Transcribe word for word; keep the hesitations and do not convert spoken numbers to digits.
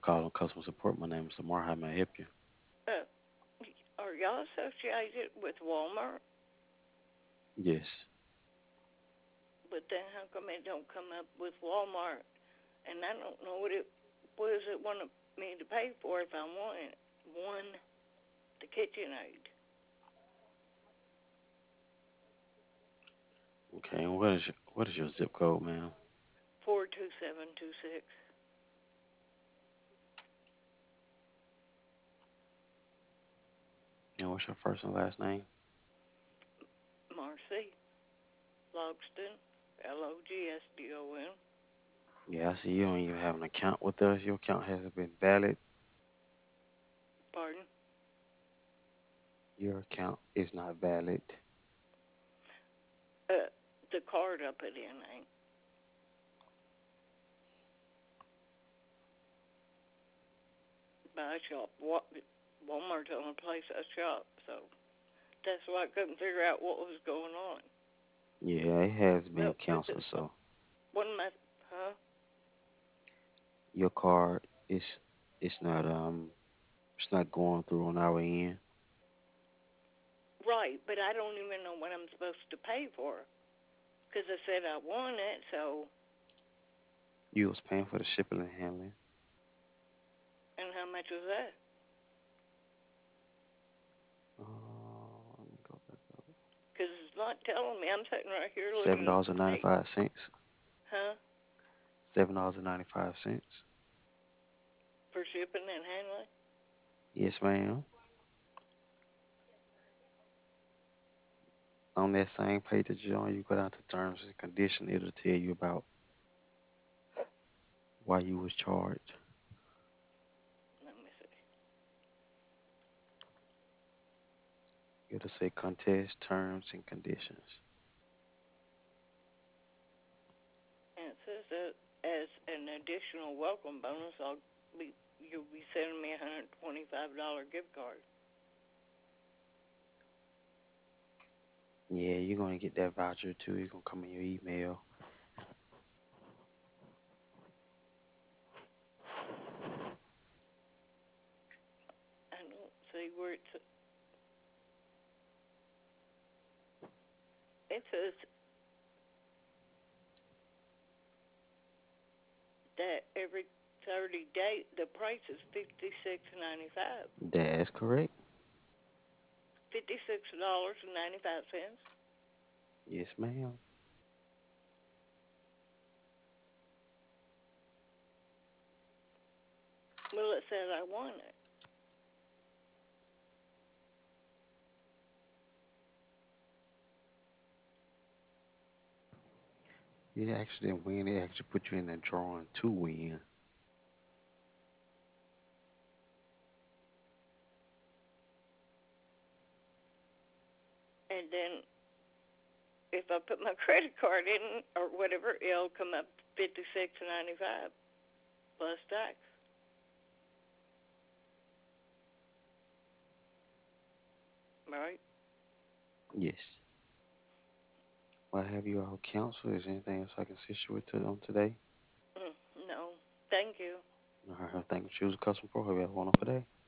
calling customer support. My name is Lamar. How may I help you? Uh, are y'all associated with Walmart? Yes. But then how come it don't come up with Walmart? And I don't know what it what does it want me to pay for if I want it? One the KitchenAid. Okay. And what is your, what is your zip code, ma'am? Four two seven two six. And what's your first and last name? Marcy Logston. L O G S D O N. Yeah, I see you don't even have an account with us. Your account hasn't been valid. Pardon? Your account is not valid. Uh the card I put in ain't. But I shop Walmart's the only place I shop, so that's why I couldn't figure out what was going on. Yeah, it has been Well, is canceled. it So one of my huh? your card is it's not um it's not going through on our end. Right, but I don't even know what I'm supposed to pay for because I said I want it. So, You was paying for the shipping and handling. and how much was that? Uh, let me go back up. Because it's not telling me. I'm sitting right here Seven looking at dollars the and ninety date. five cents. Huh? Seven dollars and ninety five cents. For shipping and handling? Yes, ma'am. On that same page that you're on, you go down to terms and condition. It'll tell you about why you was charged. Let me see. It'll say contest terms and conditions. And it says that as an additional welcome bonus, I'll be you'll be sending me a hundred twenty-five dollar gift card. Yeah, you're gonna get that voucher too. It's gonna come in your email. I don't see where it's. It says that every thirty day the price is fifty six ninety five. That's correct. Fifty six dollars and ninety five cents. Yes, ma'am. Well, it said I won it. You actually didn't win. It actually put you in the drawing to win. And then if I put my credit card in or whatever, it'll come up fifty six ninety five plus tax. Right? Yes. Well, have you all counseled? Is there anything else I can assist you with to, on today? Mm, no. Thank you. All right. Thank you. Choose a customer pro. Have you have a wonderful day.